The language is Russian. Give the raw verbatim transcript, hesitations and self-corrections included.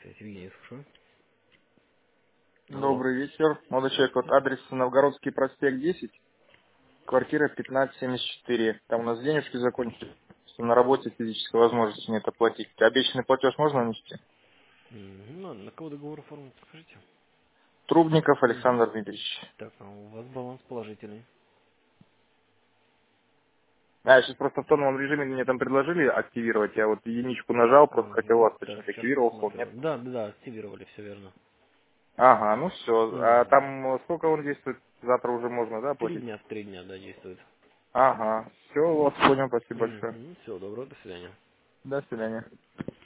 связи, Евгений, слушаю. Алло. Добрый вечер. Молодой человек, вот адрес Новгородский проспект десять, квартира пятнадцать семьдесят четыре. Там у нас денежки закончились, что на работе физической возможности нет оплатить. Обещанный платеж можно внести? Мгм. Ну, на кого договор оформлен, скажите? Трубников Угу. Александр Дмитриевич. Так, а у вас баланс положительный. А, я сейчас просто в тоновом режиме мне там предложили активировать, я вот единичку нажал, просто хотел Ага. вас Так, уточнить, сейчас активировался он, посмотрю. нет? Да, да, да, активировали, все верно. Ага, ну все. А Угу. там э, сколько он действует? Завтра уже можно, да, Три оплатить? дня, три дня, да, действует. Ага, все, вот, понял, спасибо большое. Угу. Все, доброго, до свидания. До свидания.